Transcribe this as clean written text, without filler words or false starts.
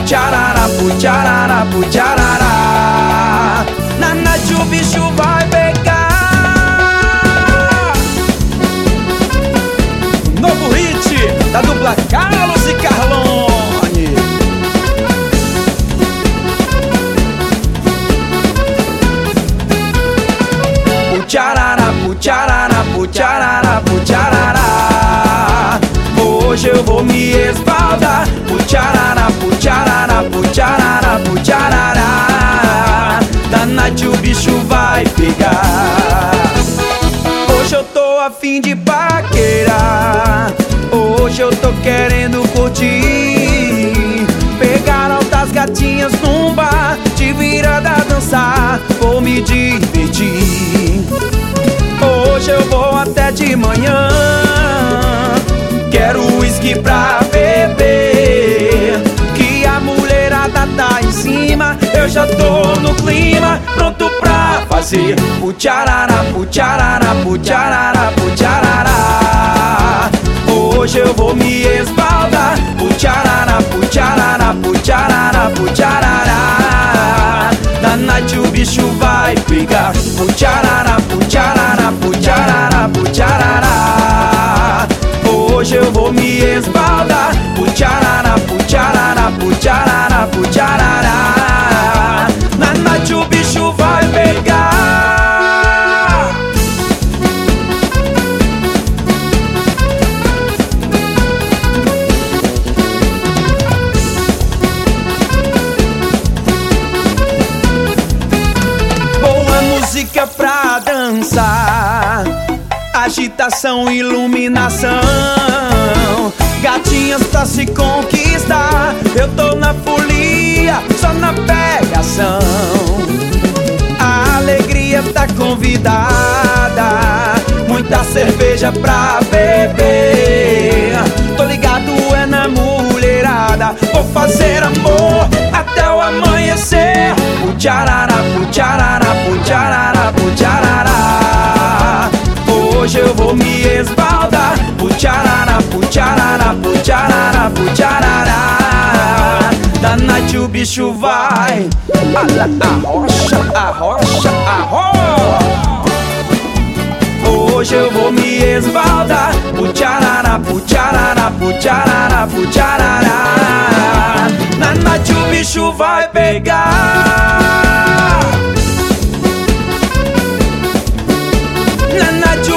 tcharará, tcharará, tcharará. Na noite o bicho vai pegar. Novo hit da dupla Carlos e Carlone. Tcharará, tcharará, tcharará, tcharará. Hoje eu vou me esbaldar. Tcharará, tcharará, tcharará, tcharará. Da noite o bicho vai pegar. Hoje eu tô a fim de paquerar. Hoje eu tô querendo curtir. Pegar altas gatinhas num bar, de virada a dançar, vou me divertir. Hoje eu vou até de manhã. Quero uísque pra beber, que a mulherada tá em cima. Eu já tô no clima, pronto pra fazer o tcharará, tcharará, tcharará, tcharará. Hoje eu vou me esbaldar. Tcharará, tcharará, tcharará, tcharará. Da noite o bicho vai pegar. Tcharará, tcharará, tcharará, tcharará. Hoje eu vou me esbaldar. Tcharará, tcharará, tcharará, tcharará. Na noite o bicho vai pegar. Música pra dançar, agitação, iluminação, gatinhas pra se conquistar. Eu tô na folia, só na pegação. A alegria tá convidada, muita cerveja pra beber. Tô ligado é na mulherada, vou fazer amor até o amanhecer. Tcharará, tcharará, tcharará, tcharará. Hoje eu vou me esbaldar. Tcharará, tcharará, tcharará, tcharará. Da noite o bicho vai arrocha, arrocha, arrocha. Hoje eu vou me esbaldar. Tcharará, tcharará, tcharará, tcharará. Na noite o bicho vai pegar. Na noite